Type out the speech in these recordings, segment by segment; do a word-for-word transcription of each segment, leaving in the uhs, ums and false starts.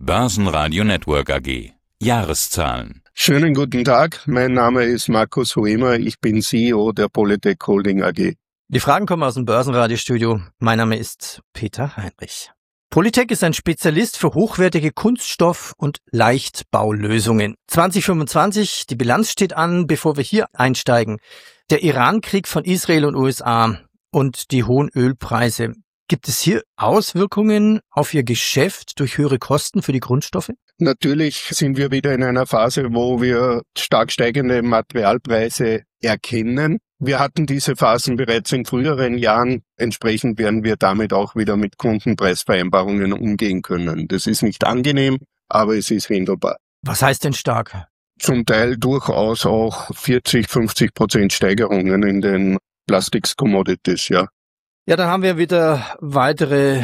Börsenradio Network A G. Jahreszahlen. Schönen guten Tag, mein Name ist Markus Huemer, ich bin C E O der Polytec Holding A G. Die Fragen kommen aus dem Börsenradiostudio. Mein Name ist Peter Heinrich. Polytec ist ein Spezialist für hochwertige Kunststoff- und Leichtbaulösungen. zwanzig fünfundzwanzig, die Bilanz steht an, bevor wir hier einsteigen. Der Iran-Krieg von Israel und U S A und die hohen Ölpreise. Gibt es hier Auswirkungen auf Ihr Geschäft durch höhere Kosten für die Grundstoffe? Natürlich sind wir wieder in einer Phase, wo wir stark steigende Materialpreise erkennen. Wir hatten diese Phasen bereits in früheren Jahren. Entsprechend werden wir damit auch wieder mit Kundenpreisvereinbarungen umgehen können. Das ist nicht angenehm, aber es ist handelbar. Was heißt denn stark? Zum Teil durchaus auch vierzig, fünfzig Prozent Steigerungen in den Plastics-Commodities, ja. Ja, dann haben wir wieder weitere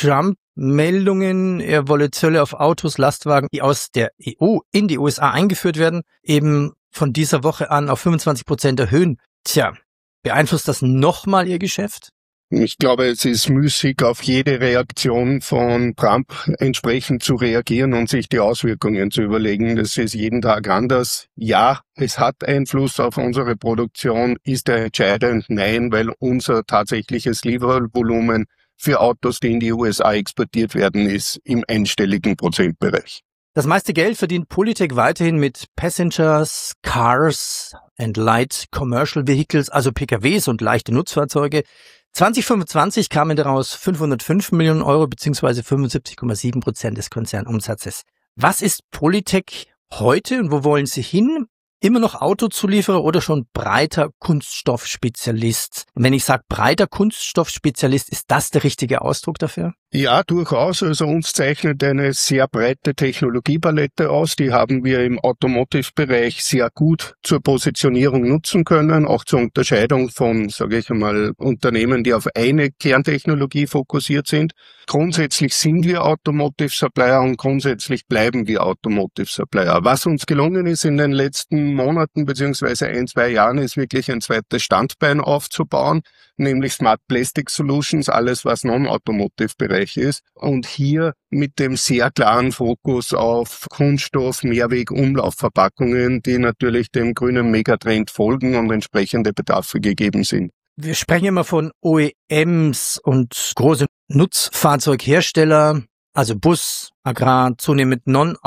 Trump-Meldungen. Er wolle Zölle auf Autos, Lastwagen, die aus der E U in die U S A eingeführt werden, eben von dieser Woche an auf fünfundzwanzig Prozent erhöhen. Tja, beeinflusst das nochmal Ihr Geschäft? Ich glaube, es ist müßig, auf jede Reaktion von Trump entsprechend zu reagieren und sich die Auswirkungen zu überlegen. Das ist jeden Tag anders. Ja, es hat Einfluss auf unsere Produktion. Ist er entscheidend? Nein, weil unser tatsächliches Liefervolumen für Autos, die in die U S A exportiert werden, ist im einstelligen Prozentbereich. Das meiste Geld verdient Polytec weiterhin mit Passengers, Cars and Light Commercial Vehicles, also P K Ws und leichte Nutzfahrzeuge. zwanzig fünfundzwanzig kamen daraus fünfhundertfünf Millionen Euro bzw. fünfundsiebzig Komma sieben Prozent des Konzernumsatzes. Was ist Polytec heute und wo wollen Sie hin? Immer noch Autozulieferer oder schon breiter Kunststoffspezialist? Und wenn ich sage breiter Kunststoffspezialist, ist das der richtige Ausdruck dafür? Ja, durchaus. Also uns zeichnet eine sehr breite Technologiepalette aus. Die haben wir im Automotive-Bereich sehr gut zur Positionierung nutzen können, auch zur Unterscheidung von, sage ich einmal, Unternehmen, die auf eine Kerntechnologie fokussiert sind. Grundsätzlich sind wir Automotive-Supplier und grundsätzlich bleiben wir Automotive-Supplier. Was uns gelungen ist in den letzten Monaten beziehungsweise ein, zwei Jahren, ist wirklich ein zweites Standbein aufzubauen, nämlich Smart Plastic Solutions, alles was Non-Automotive-Bereich ist. Und hier mit dem sehr klaren Fokus auf Kunststoff, Mehrweg, Umlaufverpackungen, die natürlich dem grünen Megatrend folgen und entsprechende Bedarfe gegeben sind. Wir sprechen immer von O E Ms und große Nutzfahrzeughersteller, also Bus, Agrar, zunehmend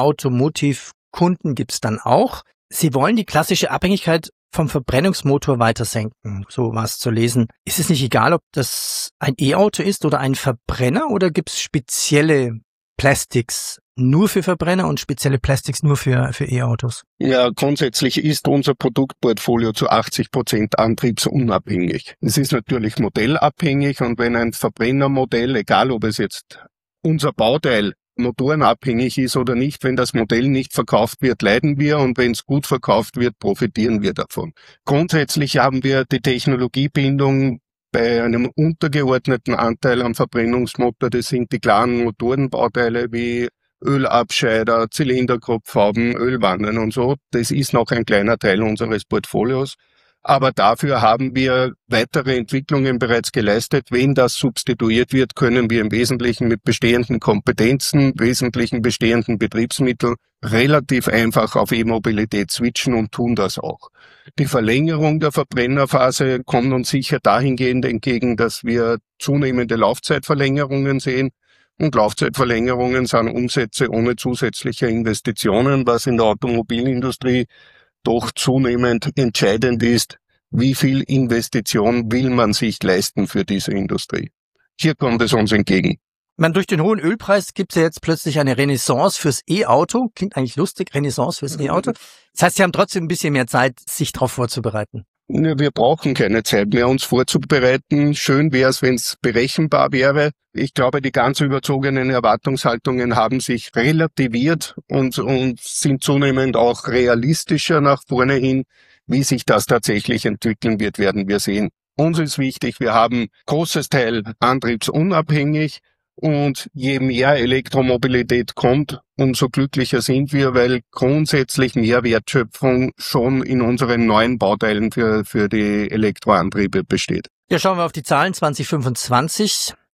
Non-Automotive-Kunden gibt's dann auch. Sie wollen die klassische Abhängigkeit vom Verbrennungsmotor weiter senken, so war es zu lesen. Ist es nicht egal, ob das ein E-Auto ist oder ein Verbrenner, oder gibt's spezielle Plastics nur für Verbrenner und spezielle Plastics nur für, für E-Autos? Ja, grundsätzlich ist unser Produktportfolio zu achtzig Prozent antriebsunabhängig. Es ist natürlich modellabhängig, und wenn ein Verbrennermodell, egal ob es jetzt unser Bauteil motorenabhängig ist oder nicht, wenn das Modell nicht verkauft wird, leiden wir, und wenn es gut verkauft wird, profitieren wir davon. Grundsätzlich haben wir die Technologiebindung bei einem untergeordneten Anteil am Verbrennungsmotor. Das sind die klaren Motorenbauteile wie Ölabscheider, Zylinderkopfhauben, Ölwannen und so. Das ist noch ein kleiner Teil unseres Portfolios. Aber dafür haben wir weitere Entwicklungen bereits geleistet. Wenn das substituiert wird, können wir im Wesentlichen mit bestehenden Kompetenzen, wesentlichen bestehenden Betriebsmitteln relativ einfach auf E-Mobilität switchen und tun das auch. Die Verlängerung der Verbrennerphase kommt uns sicher dahingehend entgegen, dass wir zunehmende Laufzeitverlängerungen sehen. Und Laufzeitverlängerungen sind Umsätze ohne zusätzliche Investitionen, was in der Automobilindustrie doch zunehmend entscheidend ist, wie viel Investition will man sich leisten für diese Industrie. Hier kommt es uns entgegen. Man, durch den hohen Ölpreis gibt es ja jetzt plötzlich eine Renaissance fürs E-Auto. Klingt eigentlich lustig, Renaissance fürs E-Auto. Das heißt, Sie haben trotzdem ein bisschen mehr Zeit, sich darauf vorzubereiten. Wir brauchen keine Zeit mehr, uns vorzubereiten. Schön wäre es, wenn es berechenbar wäre. Ich glaube, die ganz überzogenen Erwartungshaltungen haben sich relativiert und, und sind zunehmend auch realistischer nach vorne hin. Wie sich das tatsächlich entwickeln wird, werden wir sehen. Uns ist wichtig, wir haben großes Teil antriebsunabhängig. Und je mehr Elektromobilität kommt, umso glücklicher sind wir, weil grundsätzlich mehr Wertschöpfung schon in unseren neuen Bauteilen für, für die Elektroantriebe besteht. Ja, schauen wir auf die Zahlen zwanzig fünfundzwanzig.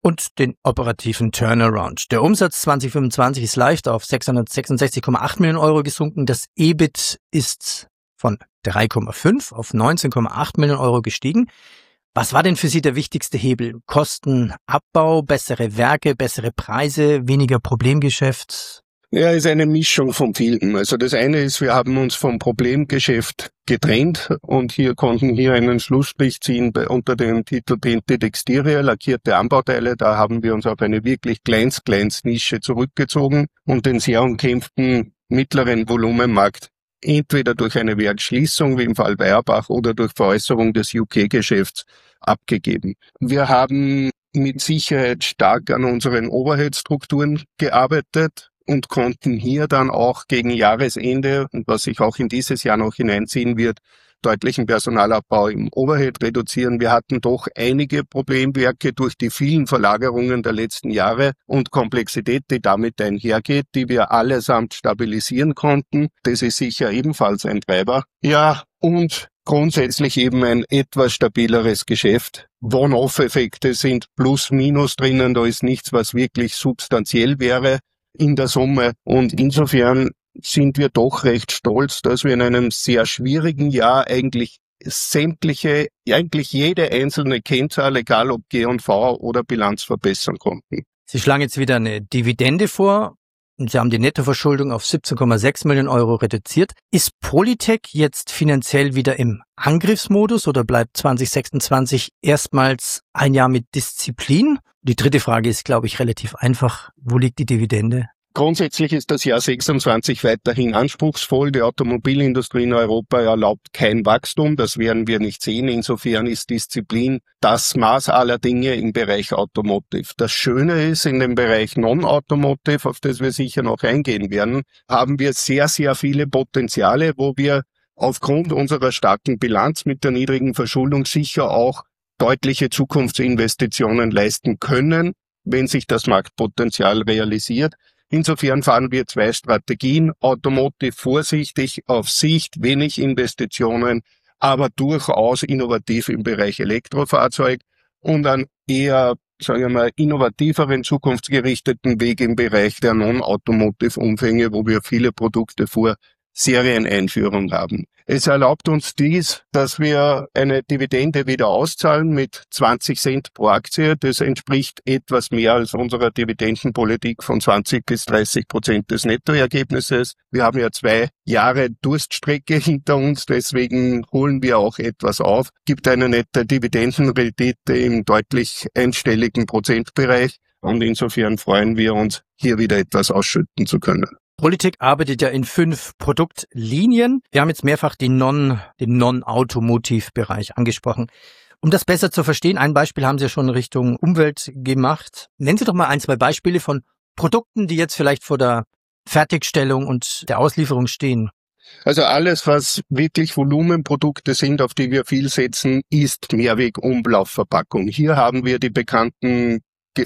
und den operativen Turnaround. Der Umsatz zwanzig fünfundzwanzig ist leicht auf sechshundertsechsundsechzig Komma acht Millionen Euro gesunken. Das E B I T ist von drei Komma fünf auf neunzehn Komma acht Millionen Euro gestiegen. Was war denn für Sie der wichtigste Hebel? Kostenabbau, bessere Werke, bessere Preise, weniger Problemgeschäft? Ja, ist eine Mischung von vielen. Also das eine ist, wir haben uns vom Problemgeschäft getrennt und hier konnten hier einen Schlussstrich ziehen bei, unter dem Titel Painted Exterior, lackierte Anbauteile. Da haben wir uns auf eine wirklich kleins, kleins Nische zurückgezogen und den sehr umkämpften mittleren Volumenmarkt entweder durch eine Werksschließung, wie im Fall Weierbach, oder durch Veräußerung des U K-Geschäfts abgegeben. Wir haben mit Sicherheit stark an unseren Overhead-Strukturen gearbeitet und konnten hier dann auch gegen Jahresende, und was sich auch in dieses Jahr noch hineinziehen wird, deutlichen Personalabbau im Overhead reduzieren. Wir hatten doch einige Problemwerke durch die vielen Verlagerungen der letzten Jahre und Komplexität, die damit einhergeht, die wir allesamt stabilisieren konnten. Das ist sicher ebenfalls ein Treiber. Ja, und grundsätzlich eben ein etwas stabileres Geschäft. One-off-Effekte sind plus minus drinnen, da ist nichts, was wirklich substanziell wäre in der Summe, und insofern sind wir doch recht stolz, dass wir in einem sehr schwierigen Jahr eigentlich sämtliche, eigentlich jede einzelne Kennzahl, egal ob G und V oder Bilanz, verbessern konnten. Sie schlagen jetzt wieder eine Dividende vor und Sie haben die Nettoverschuldung auf siebzehn Komma sechs Millionen Euro reduziert. Ist Polytec jetzt finanziell wieder im Angriffsmodus oder bleibt zwanzig sechsundzwanzig erstmals ein Jahr mit Disziplin? Die dritte Frage ist, glaube ich, relativ einfach. Wo liegt die Dividende? Grundsätzlich ist das Jahr sechsundzwanzig weiterhin anspruchsvoll. Die Automobilindustrie in Europa erlaubt kein Wachstum. Das werden wir nicht sehen. Insofern ist Disziplin das Maß aller Dinge im Bereich Automotive. Das Schöne ist, in dem Bereich Non-Automotive, auf das wir sicher noch eingehen werden, haben wir sehr, sehr viele Potenziale, wo wir aufgrund unserer starken Bilanz mit der niedrigen Verschuldung sicher auch deutliche Zukunftsinvestitionen leisten können, wenn sich das Marktpotenzial realisiert. Insofern fahren wir zwei Strategien. Automotive vorsichtig, auf Sicht, wenig Investitionen, aber durchaus innovativ im Bereich Elektrofahrzeug und einen eher, sagen wir mal, innovativeren, zukunftsgerichteten Weg im Bereich der Non-Automotive-Umfänge, wo wir viele Produkte vor Serieneinführung haben. Es erlaubt uns dies, dass wir eine Dividende wieder auszahlen mit zwanzig Cent pro Aktie. Das entspricht etwas mehr als unserer Dividendenpolitik von zwanzig bis dreißig Prozent des Nettoergebnisses. Wir haben ja zwei Jahre Durststrecke hinter uns, deswegen holen wir auch etwas auf. Gibt eine nette Dividendenrendite im deutlich einstelligen Prozentbereich und insofern freuen wir uns, hier wieder etwas ausschütten zu können. Polytec arbeitet ja in fünf Produktlinien. Wir haben jetzt mehrfach die Non, den Non-Automotiv-Bereich angesprochen. Um das besser zu verstehen, ein Beispiel haben Sie ja schon in Richtung Umwelt gemacht. Nennen Sie doch mal ein, zwei Beispiele von Produkten, die jetzt vielleicht vor der Fertigstellung und der Auslieferung stehen. Also alles, was wirklich Volumenprodukte sind, auf die wir viel setzen, ist Mehrweg-Umlaufverpackung. Hier haben wir die bekannten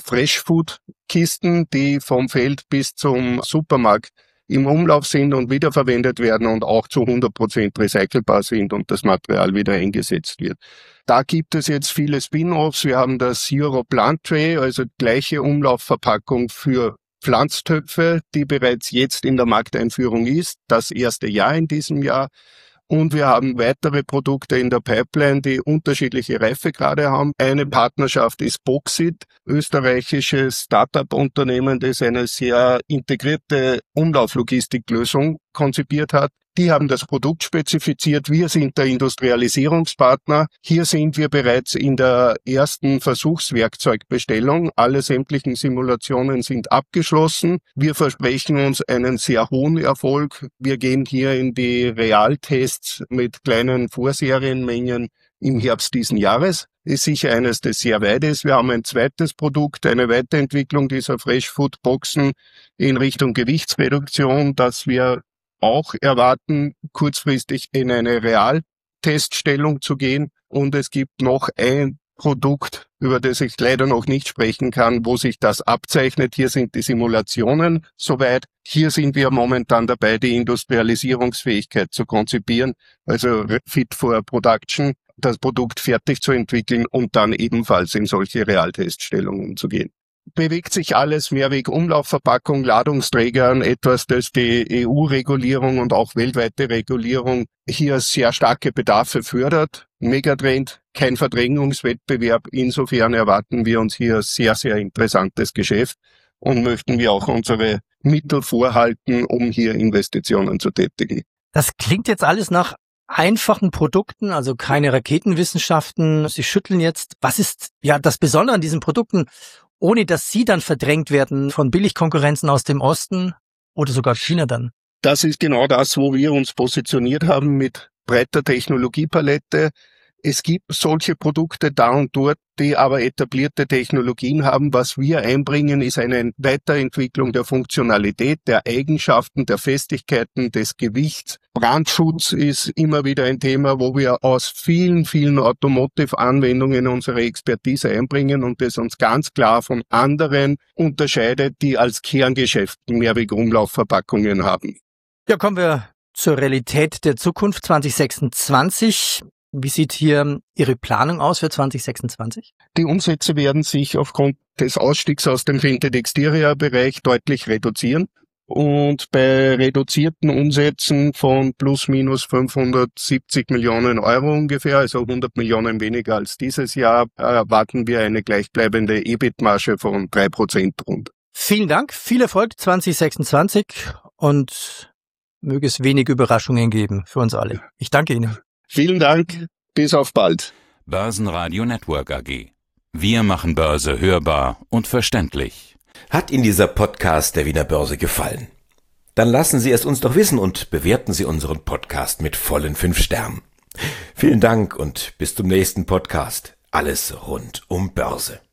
Freshfood-Kisten, die vom Feld bis zum Supermarkt im Umlauf sind und wiederverwendet werden und auch zu hundert Prozent recycelbar sind und das Material wieder eingesetzt wird. Da gibt es jetzt viele Spin-offs. Wir haben das Zero Plant Tray, also gleiche Umlaufverpackung für Pflanztöpfe, die bereits jetzt in der Markteinführung ist, das erste Jahr in diesem Jahr. Und wir haben weitere Produkte in der Pipeline, die unterschiedliche Reifegrade haben. Eine Partnerschaft ist Boxit, österreichisches Start-up-Unternehmen, das eine sehr integrierte Umlauflogistiklösung konzipiert hat. Die haben das Produkt spezifiziert. Wir sind der Industrialisierungspartner. Hier sind wir bereits in der ersten Versuchswerkzeugbestellung. Alle sämtlichen Simulationen sind abgeschlossen. Wir versprechen uns einen sehr hohen Erfolg. Wir gehen hier in die Realtests mit kleinen Vorserienmengen im Herbst diesen Jahres. Ist sicher eines, das sehr weit ist. Wir haben ein zweites Produkt, eine Weiterentwicklung dieser Fresh-Food-Boxen in Richtung Gewichtsreduktion, das wir auch erwarten, kurzfristig in eine Realteststellung zu gehen. Und es gibt noch ein Produkt, über das ich leider noch nicht sprechen kann, wo sich das abzeichnet. Hier sind die Simulationen soweit. Hier sind wir momentan dabei, die Industrialisierungsfähigkeit zu konzipieren, also fit for production. das Produkt fertig zu entwickeln und dann ebenfalls in solche Realteststellungen zu gehen. Bewegt sich alles Mehrweg-Umlaufverpackung, Ladungsträgern, etwas, das die E U-Regulierung und auch weltweite Regulierung hier sehr starke Bedarfe fördert. Megatrend, kein Verdrängungswettbewerb. Insofern erwarten wir uns hier sehr, sehr interessantes Geschäft und möchten wir auch unsere Mittel vorhalten, um hier Investitionen zu tätigen. Das klingt jetzt alles nach einfachen Produkten, also keine Raketenwissenschaften. Sie schütteln jetzt. Was ist ja das Besondere an diesen Produkten, ohne dass sie dann verdrängt werden von Billigkonkurrenzen aus dem Osten oder sogar China dann? Das ist genau das, wo wir uns positioniert haben mit breiter Technologiepalette. Es gibt solche Produkte da und dort, die aber etablierte Technologien haben. Was wir einbringen, ist eine Weiterentwicklung der Funktionalität, der Eigenschaften, der Festigkeiten, des Gewichts. Brandschutz ist immer wieder ein Thema, wo wir aus vielen, vielen Automotive-Anwendungen unsere Expertise einbringen und das uns ganz klar von anderen unterscheidet, die als Kerngeschäft Mehrweg-Umlaufverpackungen haben. Ja, kommen wir zur Realität der Zukunft zwanzig sechsundzwanzig. Wie sieht hier Ihre Planung aus für zwanzig sechsundzwanzig? Die Umsätze werden sich aufgrund des Ausstiegs aus dem Vinted Exterior-Bereich deutlich reduzieren. Und bei reduzierten Umsätzen von plus minus fünfhundertsiebzig Millionen Euro ungefähr, also hundert Millionen weniger als dieses Jahr, erwarten wir eine gleichbleibende E B I T-Marge von drei Prozent rund. Vielen Dank, viel Erfolg zwanzig sechsundzwanzig und möge es wenig Überraschungen geben für uns alle. Ich danke Ihnen. Vielen Dank, bis auf bald. Börsenradio Network A G. Wir machen Börse hörbar und verständlich. Hat Ihnen dieser Podcast der Wiener Börse gefallen? Dann lassen Sie es uns doch wissen und bewerten Sie unseren Podcast mit vollen fünf Sternen. Vielen Dank und bis zum nächsten Podcast. Alles rund um Börse.